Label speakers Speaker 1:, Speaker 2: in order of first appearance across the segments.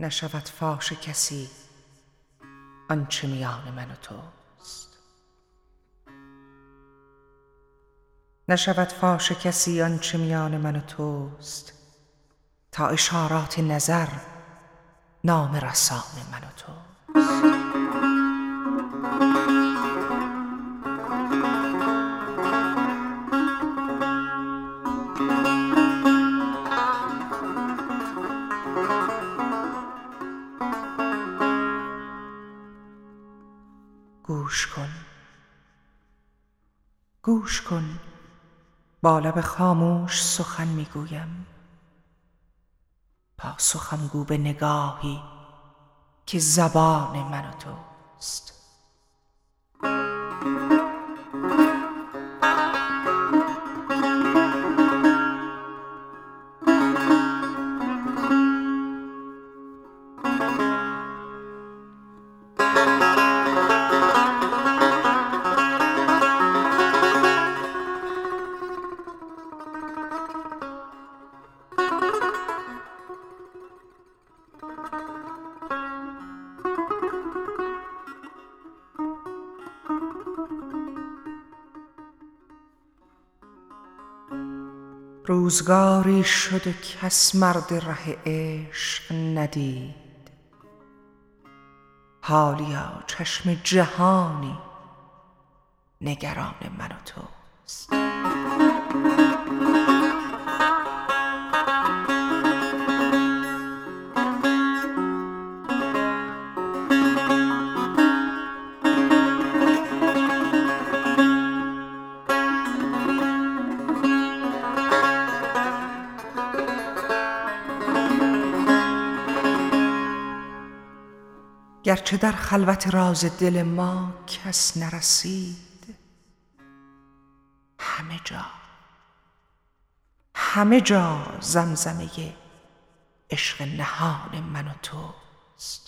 Speaker 1: نشود فاش کسی آنچه میان من و توست. نشود فاش کسی آنچه میان من و توست، تا اشارات نظر نام رسان من و توست. گوش کن، گوش کن، با لب خاموش سخن میگویم. پاسخم گو به نگاهی که زبان من و توست. روزگاری شده کس مرد ره عشق ندید، حالیا چشم جهانی نگران من و توست. گرچه در خلوت راز دل ما کس نرسید، همه جا زمزمه عشق نهان من و توست.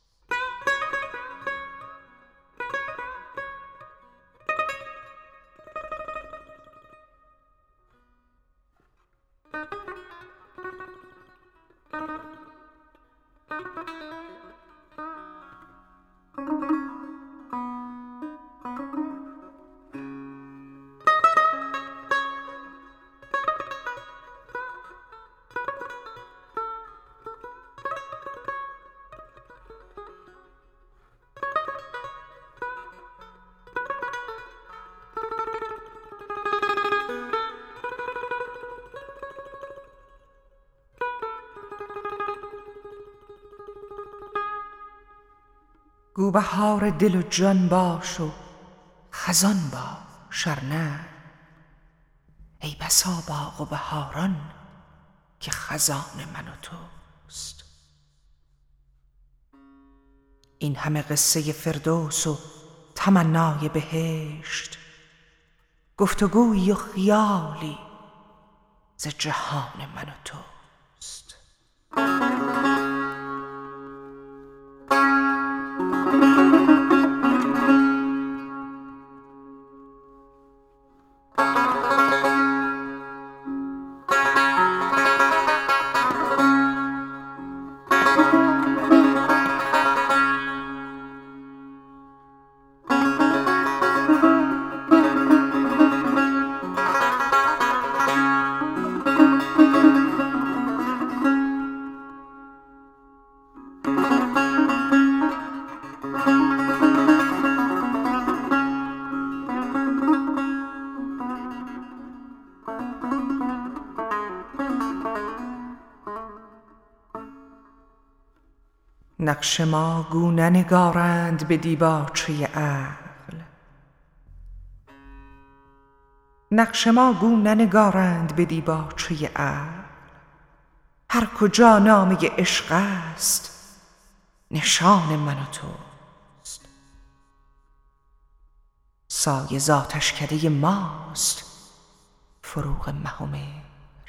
Speaker 1: گو بهار دل و جان باش و خزان باش، ار نه ای بسا باغ و بهاران که خزان من و توست. این همه قصه فردوس و تمنای بهشت، گفتگویی و خیالی ز جهان من و توست. نقش ما گو ننگارند به دیباچه عقل، نقش ما گو ننگارند به دیباچه عقل. هر کجا نامه عشق است نشان من و توست. سایه ز آتشکده ماست فروغ مه و مهر،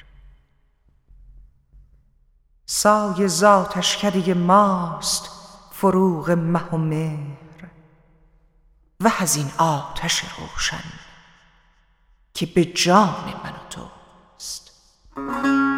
Speaker 1: سایه ز آتشکده ماست فروغ مه و مهر. وه از این آتش روشن که به جان من و توست.